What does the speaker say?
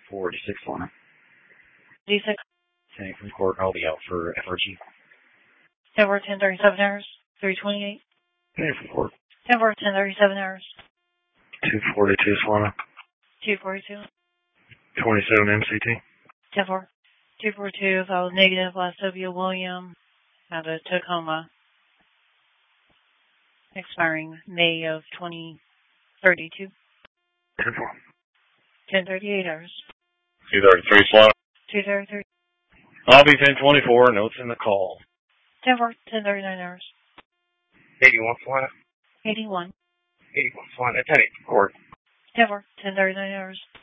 46 Lana. D6. Sending from court, I'll be out for FRG. 10-4, 1037 hours. 328. Sending from court. 10-4, 1037 hours. 242 Solana. 242. 27 MCT. 10-4. 242, filed negative, last W. William, out of Tacoma. Expiring May of 2032. 10-4. 1038 hours. 233 Solana. 233. Lobby 1024, notes in the call. 10-4, 1039 hours. 81 Solana. 81. 81 Solana. 10-8 court. 10-4, 1039 hours.